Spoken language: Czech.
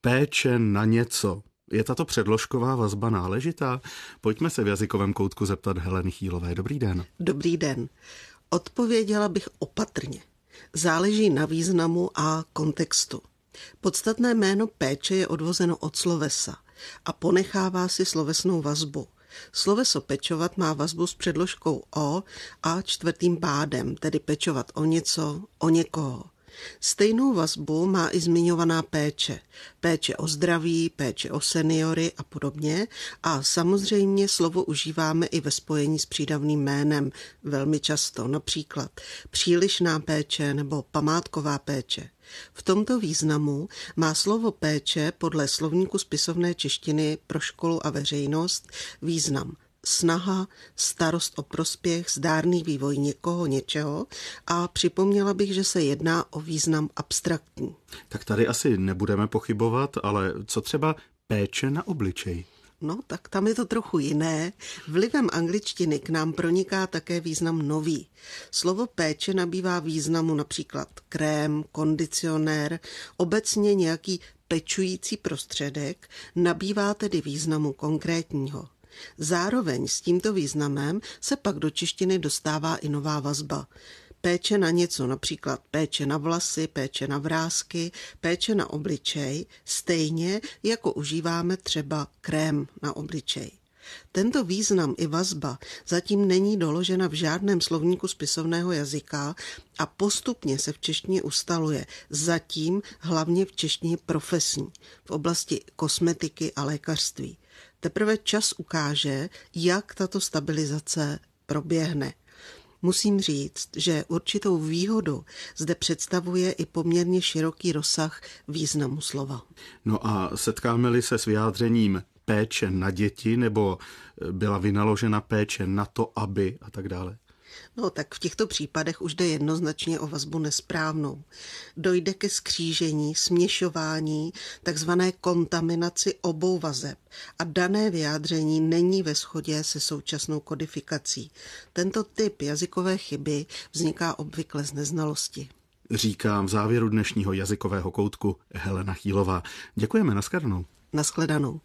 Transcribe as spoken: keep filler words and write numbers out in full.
Péče na něco. Je tato předložková vazba náležitá? Pojďme se v jazykovém koutku zeptat Heleny Chýlové. Dobrý den. Dobrý den. Odpověděla bych opatrně. Záleží na významu a kontextu. Podstatné jméno péče je odvozeno od slovesa a ponechává si slovesnou vazbu. Sloveso pečovat má vazbu s předložkou o a čtvrtým pádem, tedy pečovat o něco, o někoho. Stejnou vazbu má i zmiňovaná péče. Péče o zdraví, péče o seniory a podobně. A samozřejmě slovo užíváme i ve spojení s přídavným jménem velmi často, například přílišná péče nebo památková péče. V tomto významu má slovo péče podle slovníku spisovné češtiny pro školu a veřejnost význam snaha, starost o prospěch, zdárný vývoj někoho, něčeho a připomněla bych, že se jedná o význam abstraktní. Tak tady asi nebudeme pochybovat, ale co třeba péče na obličej? No, tak tam je to trochu jiné. Vlivem angličtiny k nám proniká také význam nový. Slovo péče nabývá významu například krém, kondicionér, obecně nějaký pečující prostředek, nabývá tedy významu konkrétního. Zároveň s tímto významem se pak do češtiny dostává i nová vazba. Péče na něco, například péče na vlasy, péče na vrásky, péče na obličej, stejně jako užíváme třeba krém na obličej. Tento význam i vazba zatím není doložena v žádném slovníku spisovného jazyka a postupně se v češtině ustaluje, zatím hlavně v češtině profesní, v oblasti kosmetiky a lékařství. Teprve čas ukáže, jak tato stabilizace proběhne. Musím říct, že určitou výhodu zde představuje i poměrně široký rozsah významu slova. No a setkáme-li se s vyjádřením péče na děti, nebo byla vynaložena péče na to, aby a tak dále? No tak v těchto případech už jde jednoznačně o vazbu nesprávnou. Dojde ke skřížení, směšování, takzvané kontaminaci obou vazeb a dané vyjádření není ve shodě se současnou kodifikací. Tento typ jazykové chyby vzniká obvykle z neznalosti. Říkám v závěru dnešního jazykového koutku Helena Chýlová. Děkujeme, nashledanou. Nashledanou.